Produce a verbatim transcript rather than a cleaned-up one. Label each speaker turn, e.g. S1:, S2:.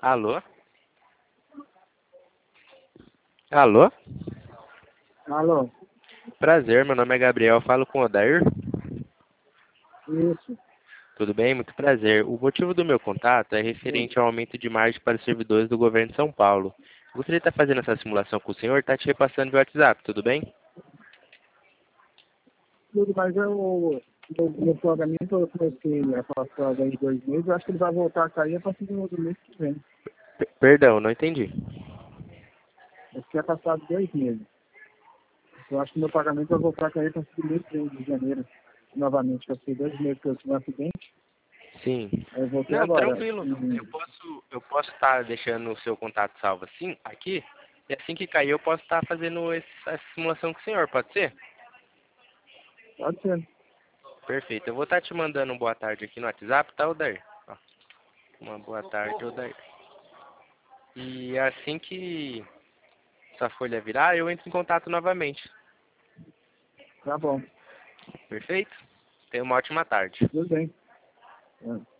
S1: Alô? Alô?
S2: Alô?
S1: Prazer, meu nome é Gabriel, falo com o Odair.
S2: Isso.
S1: Tudo bem? Muito prazer. O motivo do meu contato é referente ao aumento de margem para os servidores do governo de São Paulo. Gostaria de estar fazendo essa simulação com o senhor, está te repassando via WhatsApp, tudo bem?
S2: Tudo, mas eu, o meu pagamento eu comecei a passar em dois meses, eu acho que ele vai voltar a cair a partir do do mês que vem.
S1: P- Perdão, não entendi.
S2: Eu tinha passado dois meses. Eu acho que meu pagamento vai voltar a cair a partir do mês que vem, de janeiro. Novamente, eu fiquei dois meses que eu tive um acidente,
S1: Sim.
S2: aí eu voltei
S1: Não,
S2: agora.
S1: tranquilo.
S2: E,
S1: Eu posso eu posso estar deixando o seu contato salvo assim, aqui, e assim que cair eu posso estar fazendo esse- essa simulação com o senhor, pode ser?
S2: pode ser.
S1: Perfeito. Eu vou estar te mandando um boa tarde aqui no WhatsApp, tá, Odair? Ó, uma boa tarde, Odair. E assim que essa folha virar, eu entro em contato novamente.
S2: Tá bom.
S1: Perfeito? Tenha uma ótima tarde.
S2: Tudo bem. É.